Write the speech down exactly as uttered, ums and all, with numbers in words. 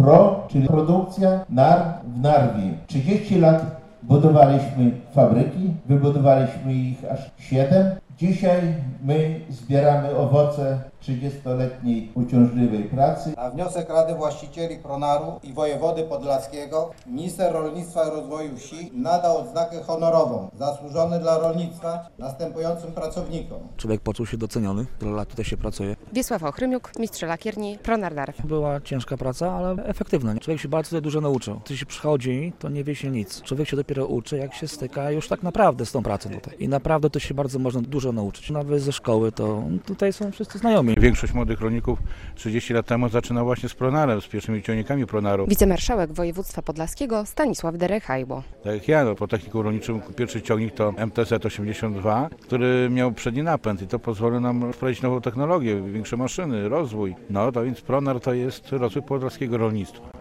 Pro, czyli produkcja nar w Narwie. trzydzieści lat budowaliśmy fabryki, wybudowaliśmy ich aż siedem. Dzisiaj my zbieramy owoce trzydziestoletniej uciążliwej pracy. Na wniosek Rady Właścicieli Pronaru i wojewody podlaskiego minister rolnictwa i rozwoju wsi nadał odznakę honorową zasłużony dla rolnictwa następującym pracownikom. Człowiek poczuł się doceniony, tyle lat tutaj się pracuje. Wiesław Ochrymiuk, mistrz lakierni Pronar Darw. Była ciężka praca, ale efektywna. Człowiek się bardzo dużo nauczył. Gdy się przychodzi, to nie wie się nic. Człowiek się dopiero uczy, jak się styka już tak naprawdę z tą pracą tutaj. I naprawdę to się bardzo można dużo nauczyć. Nawet ze szkoły to tutaj są wszyscy znajomi. Większość młodych rolników trzydzieści lat temu zaczynała właśnie z Pronarem, z pierwszymi ciągnikami Pronaru. Wicemarszałek województwa podlaskiego Stanisław Derechajło. Tak jak ja, no, po technikum rolniczym pierwszy ciągnik to M T Z osiemdziesiąt dwa, który miał przedni napęd i to pozwoli nam wprowadzić nową technologię, większe maszyny, rozwój. No to więc Pronar to jest rozwój podlaskiego rolnictwa.